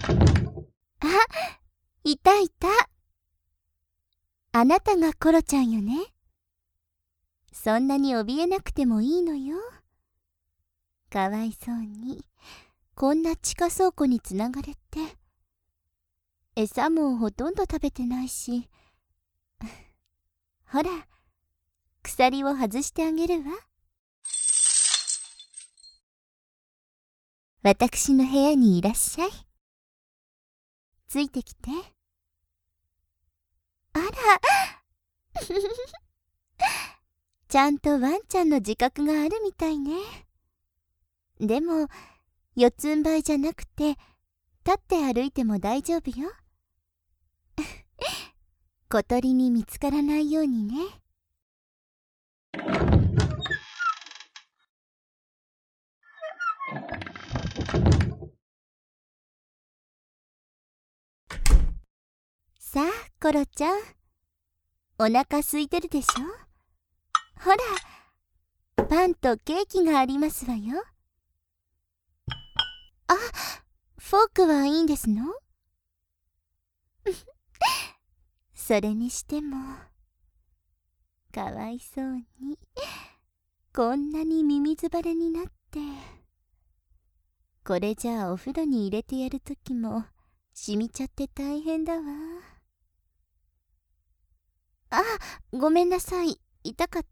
あ、いたいた。あなたがコロちゃんよね。そんなに怯えなくてもいいのよ。かわいそうに、こんな地下倉庫につながれて。餌もほとんど食べてないし。ほら、鎖を外してあげるわ。私の部屋にいらっしゃい。ついてきて。あらちゃんとワンちゃんの自覚があるみたいね。でも、四つん這いじゃなくて、立って歩いても大丈夫よ。小鳥に見つからないようにね。さあ、コロちゃん。お腹空いてるでしょ？ほら、パンとケーキがありますわよ。あ、フォークはいいんですの？それにしても、かわいそうに、こんなにミミズ腫れになって。これじゃあお風呂に入れてやるときも、染みちゃって大変だわ。あ、ごめんなさい。痛かった？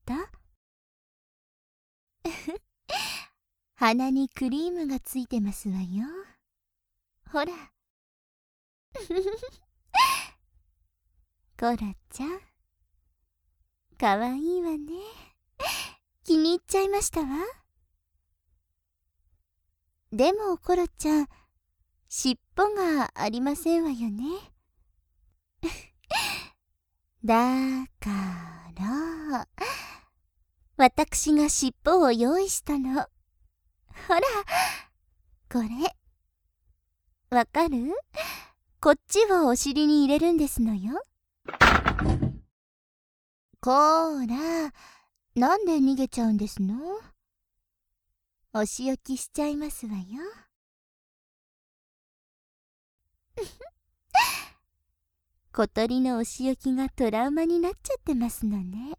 鼻にクリームがついてますわよ。ほら。コロちゃん、かわいいわね。気に入っちゃいましたわ。でもコロちゃん、尻尾がありませんわよね。だから私が尻尾を用意したの。ほら、これわかる？こっちをお尻に入れるんですのよ。こーら、なんで逃げちゃうんですの？お仕置きしちゃいますわよ。小鳥のお仕置きがトラウマになっちゃってますのね。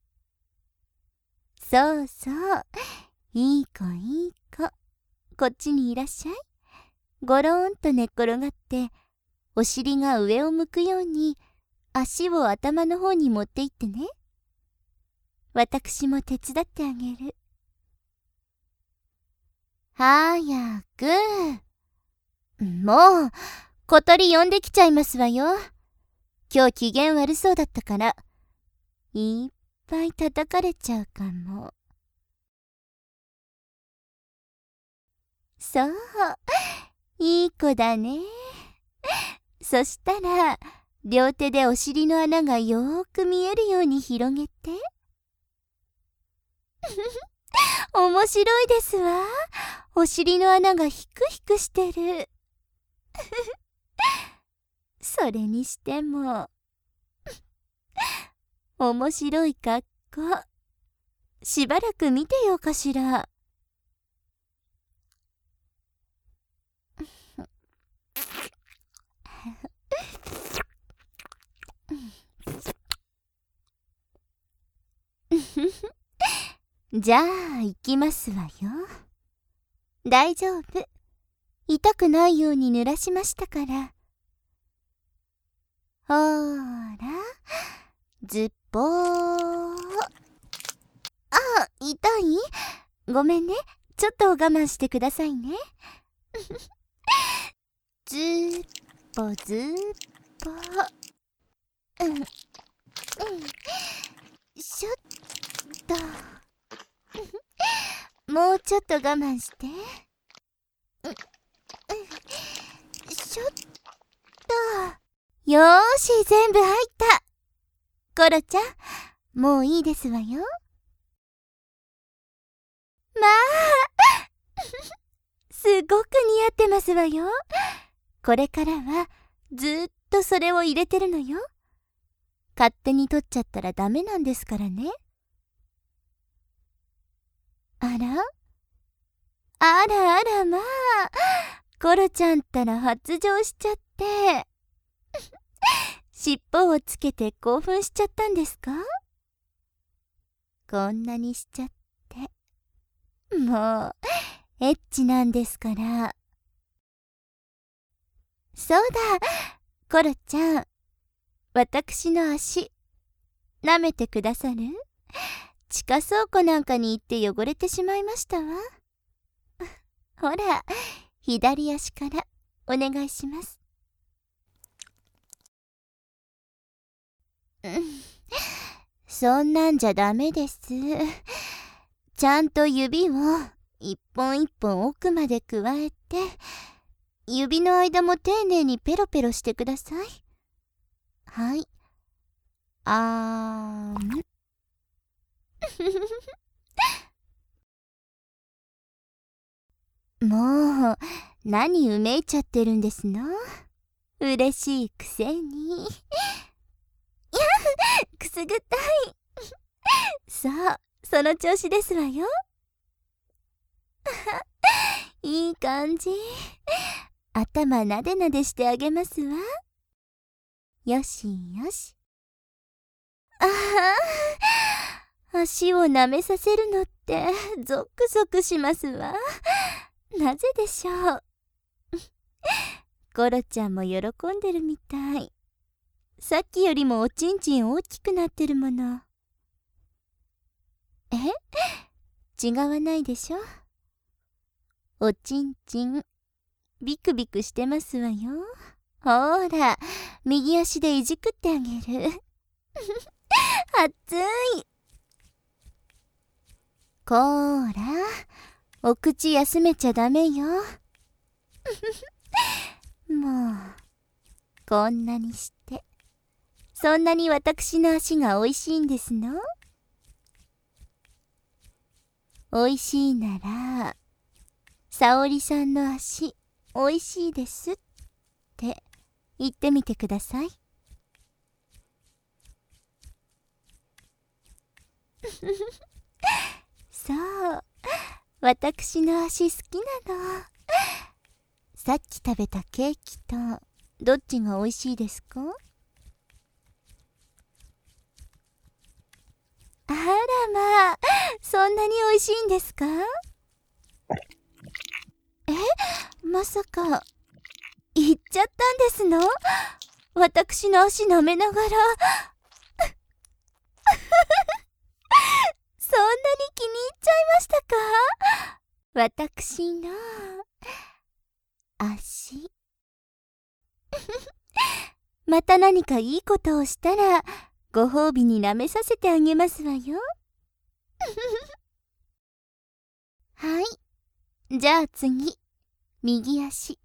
そうそう、いい子いい子。こっちにいらっしゃい。ゴローンと寝っ転がって、お尻が上を向くように足を頭の方に持っていってね。私も手伝ってあげる。早く。もう、小鳥呼んできちゃいますわよ。今日機嫌悪そうだったから、いっぱい叩かれちゃうかも。そう、いい子だね。そしたら、両手でお尻の穴がよーく見えるように広げて。面白いですわ。お尻の穴がヒクヒクしてる。それにしても、面白い格好。しばらく見てようかしら。じゃあ行きますわよ。大丈夫。痛くないように濡らしましたから。ほーら、ずっぽー。あ、痛い？ごめんね。ちょっと我慢してくださいね。ずっぽずっぽ。しょっと。もうちょっと我慢して。しょっと。よーし、全部入った。コロちゃん、もういいですわよ。まあすごく似合ってますわよ。これからはずっとそれを入れてるのよ。勝手に取っちゃったらダメなんですからね。あらあらあら、まあ、 コロちゃんったら発情しちゃって尻尾をつけて興奮しちゃったんですか？こんなにしちゃって。もうエッチなんですから。そうだ、コロちゃん、私の足舐めてくださる？地下倉庫なんかに行って汚れてしまいましたわ。ほら、左足からお願いします。そんなんじゃダメです。ちゃんと指を一本一本奥まで加えて、指の間も丁寧にペロペロしてください。はい。あーん。もう、何うめいちゃってるんですの？嬉しいくせに。いや、くすぐったい。そう、その調子ですわよ。いい感じ。頭なでなでしてあげますわ。よしよし。ああ、足を舐めさせるのってゾクゾクしますわ。なぜでしょう。コロちゃんも喜んでるみたい。さっきよりもおちんちん大きくなってるもの。違わないでしょ。おちんちんビクビクしてますわよ。ほら、右足でいじくってあげる。熱い。こーら、お口休めちゃダメよ。もう、こんなにして、そんなに私の足がおいしいんですの？おいしいなら、沙織さんの足、おいしいですって言ってみてください。そう、私の足好きなの。さっき食べたケーキとどっちがおいしいですか？あらまあ、そんなにおいしいんですか？まさか言っちゃったんですの？私の足舐めながら。そんなに気に入っちゃいましたか？私の足。また何かいいことをしたらご褒美に舐めさせてあげますわよ。はい、じゃあ次、右足。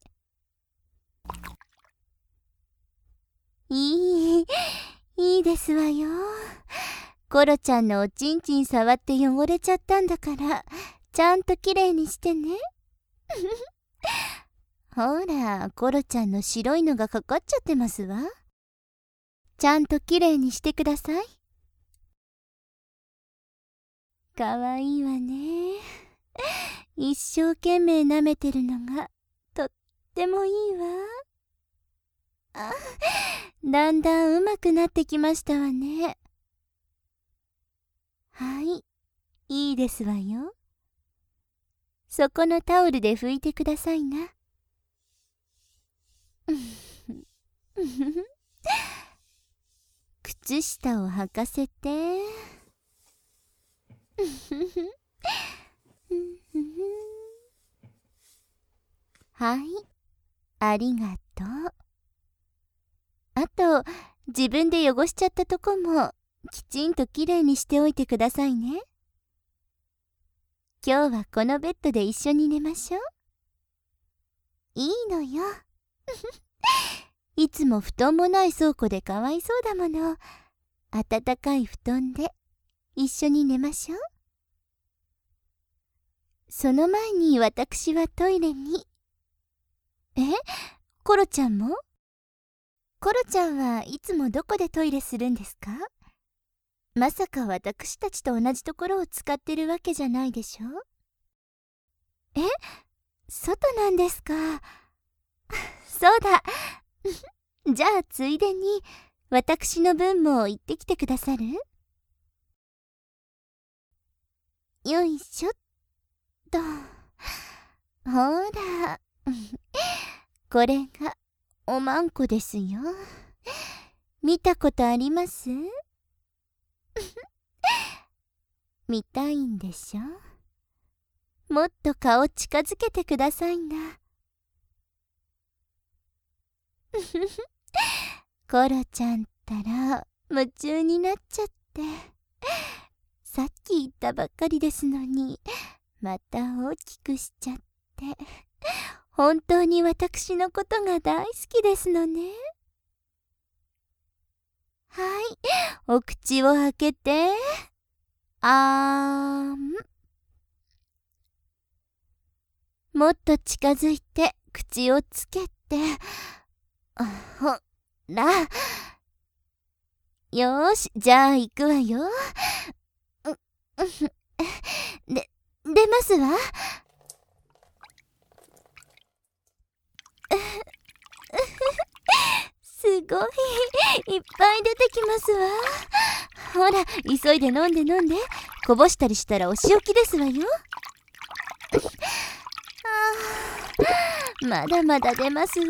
いいですわよ。コロちゃんのおちんちん触って汚れちゃったんだから、ちゃんときれいにしてね。ほら、コロちゃんの白いのがかかっちゃってますわ。ちゃんときれいにしてください。かわいいわね。一生懸命舐めてるのがとってもいいわ。あ、だんだん上手くなってきましたわね。はい、いいですわよ。そこのタオルで拭いてくださいな。靴下を履かせて。はい、ありがとう。あと、自分で汚しちゃったとこもきちんときれいにしておいてくださいね。今日はこのベッドで一緒に寝ましょう。いいのよ。いつも布団もない倉庫でかわいそうだもの。暖かい布団で一緒に寝ましょう。その前に私はトイレに。コロちゃんも？コロちゃんはいつもどこでトイレするんですか？まさか私たちと同じところを使ってるわけじゃないでしょ？外なんですか。 そうだ。じゃあついでに私の分も言ってきてくださる？よいしょっと。ほら。これがおまんこですよ。見たことあります？見たいんでしょ？もっと顔近づけてくださいな。コロちゃんったら夢中になっちゃって。さっき言ったばっかりですのに、また大きくしちゃって。本当に私のことが大好きですのね。はい、お口を開けて。あーん。もっと近づいて口をつけて。ほら。よーし、じゃあ行くわよ。出ますわ。すごい、いっぱい出てきますわ。ほら、急いで飲んで飲んで。こぼしたりしたらお仕置きですわよ。まだまだ出ますわ。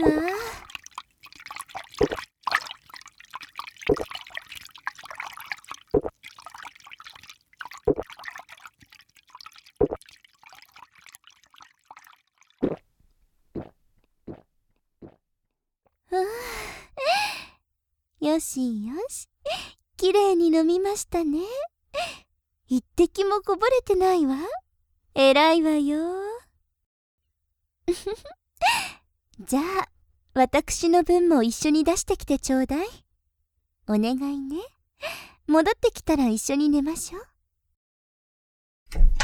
よしよし、きれいに飲みましたね。一滴もこぼれてないわ。えらいわよ。じゃあ私の分も一緒に出してきてちょうだい。お願いね。戻ってきたら一緒に寝ましょう。